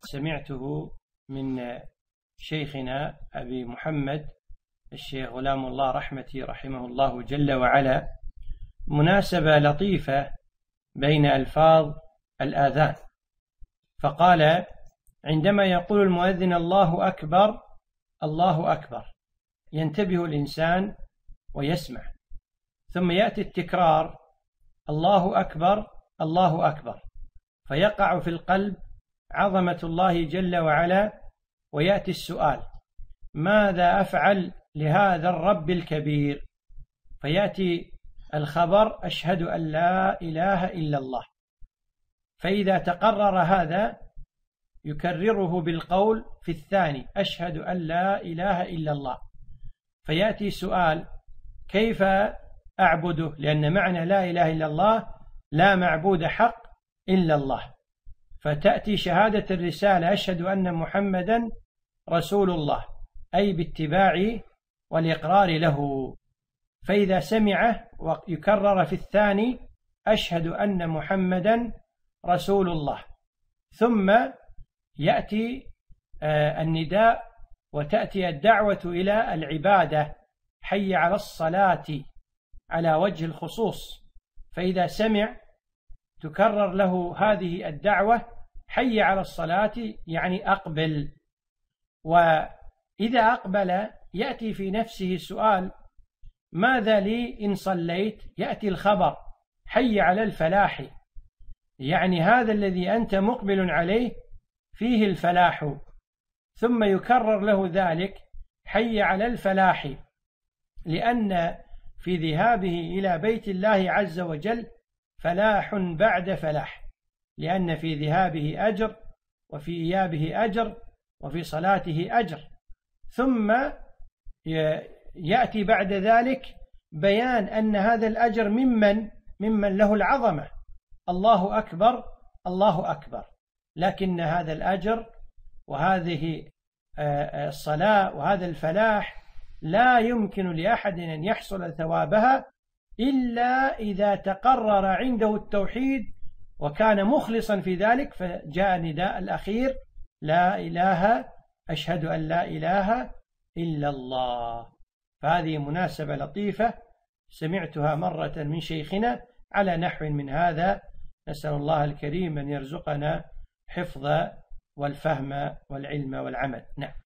سمعته من شيخنا أبي محمد الشيخ غلام الله رحمتي رحمه الله جل وعلا مناسبة لطيفة بين ألفاظ الآذان، فقال: عندما يقول المؤذن الله أكبر الله أكبر ينتبه الإنسان ويسمع، ثم يأتي التكرار الله أكبر الله أكبر، فيقع في القلب عظمة الله جل وعلا، ويأتي السؤال: ماذا أفعل لهذا الرب الكبير؟ فيأتي الخبر: أشهد أن لا إله إلا الله. فإذا تقرر هذا يكرره بالقول في الثاني: أشهد أن لا إله إلا الله. فيأتي سؤال: كيف أعبده؟ لأن معنى لا إله إلا الله لا معبود حق إلا الله. فتأتي شهادة الرسالة: أشهد أن محمدا رسول الله، أي باتباع والإقرار له. فإذا سمعه ويكرر في الثاني: أشهد أن محمدا رسول الله، ثم يأتي النداء وتأتي الدعوة إلى العبادة: حي على الصلاة، على وجه الخصوص. فإذا سمع تكرر له هذه الدعوة: حي على الصلاة، يعني أقبل. وإذا أقبل يأتي في نفسه سؤال: ماذا لي إن صليت؟ يأتي الخبر: حي على الفلاح، يعني هذا الذي أنت مقبل عليه فيه الفلاح. ثم يكرر له ذلك: حي على الفلاح، لأن في ذهابه إلى بيت الله عز وجل فلاح بعد فلاح، لأن في ذهابه أجر، وفي إيابه أجر، وفي صلاته أجر. ثم يأتي بعد ذلك بيان أن هذا الأجر ممن له العظمة: الله أكبر الله أكبر. لكن هذا الأجر وهذه الصلاة وهذا الفلاح لا يمكن لأحد أن يحصل ثوابها إلا إذا تقرر عنده التوحيد وكان مخلصا في ذلك. فجاء نداء الأخير: لا إله، أشهد أن لا إله إلا الله. فهذه مناسبة لطيفة سمعتها مرة من شيخنا على نحو من هذا. نسأل الله الكريم أن يرزقنا حفظ والفهم والعلم والعمل. نعم.